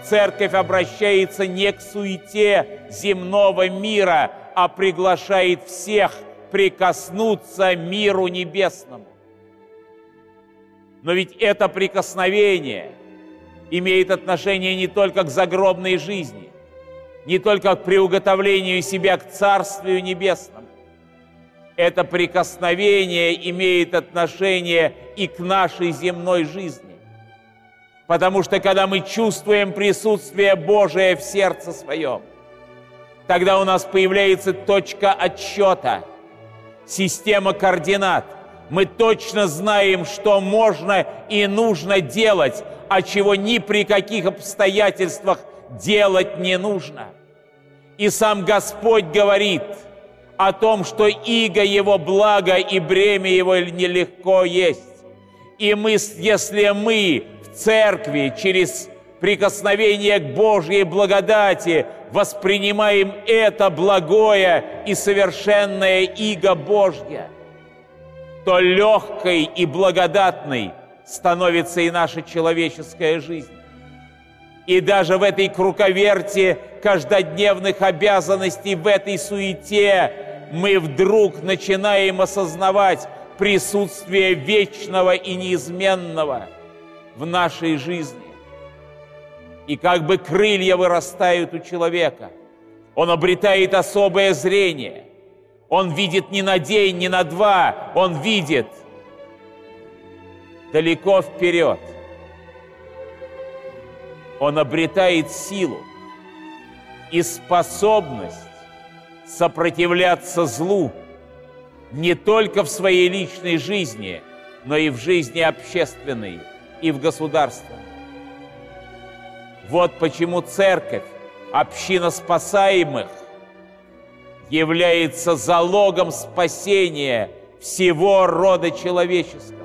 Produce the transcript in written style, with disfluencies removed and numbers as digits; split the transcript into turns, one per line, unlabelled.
церковь обращается не к суете земного мира, а приглашает всех прикоснуться миру небесному. Но ведь это прикосновение имеет отношение не только к загробной жизни, не только к приуготовлению себя к Царствию Небесному. Это прикосновение имеет отношение и к нашей земной жизни. Потому что когда мы чувствуем присутствие Божие в сердце своем, тогда у нас появляется точка отсчета, система координат. Мы точно знаем, что можно и нужно делать, а чего ни при каких обстоятельствах делать не нужно. И сам Господь говорит о том, что иго Его благо и бремя Его нелегко есть. И мы, если мы в церкви через прикосновение к Божьей благодати воспринимаем это благое и совершенное иго Божье, то легкой и благодатной становится и наша человеческая жизнь. И даже в этой круговерти каждодневных обязанностей, в этой суете мы вдруг начинаем осознавать присутствие вечного и неизменного в нашей жизни. И как бы крылья вырастают у человека. Он обретает особое зрение. Он видит не на день, не на два. Он видит далеко вперед. Он обретает силу и способность сопротивляться злу не только в своей личной жизни, но и в жизни общественной и в государстве. Вот почему церковь, община спасаемых, является залогом спасения всего рода человеческого.